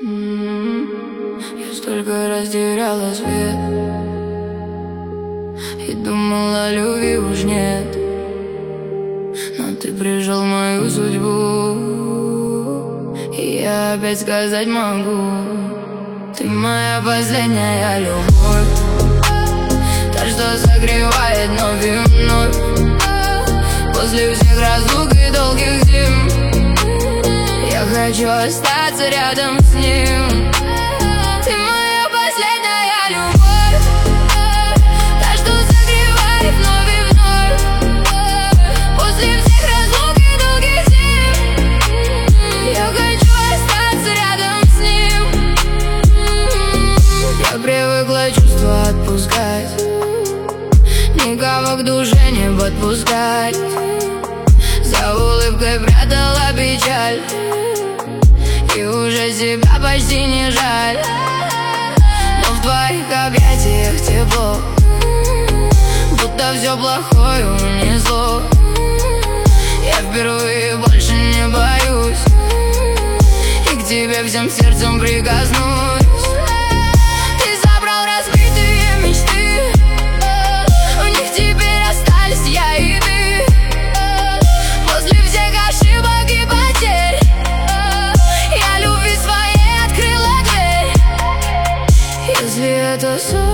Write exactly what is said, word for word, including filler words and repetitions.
Я столько раз теряла свет и думала, любви уж нет, но ты прижал мою судьбу, и я опять сказать могу: ты моя последняя любовь, та, что согревает вновь и вновь после всех разлук и долгих зим. Я хочу остаться рядом с ним. Ты моя последняя любовь, та, что согревает вновь и вновь после всех разлук и долгих зим. Я хочу остаться рядом с ним. Я привыкла чувства отпускать, никого к душе не подпускать. За улыбкой прятала печаль, и уже себя почти не жаль. Но в твоих объятиях тепло, будто все плохое унесло. Я впервые больше не боюсь, и к тебе всем сердцем прикоснусь. Ты забрал разбитые мечты, в них теперь остались я и ты. После всех ошибок и потерь я любви своей открыла дверь. Если это сон,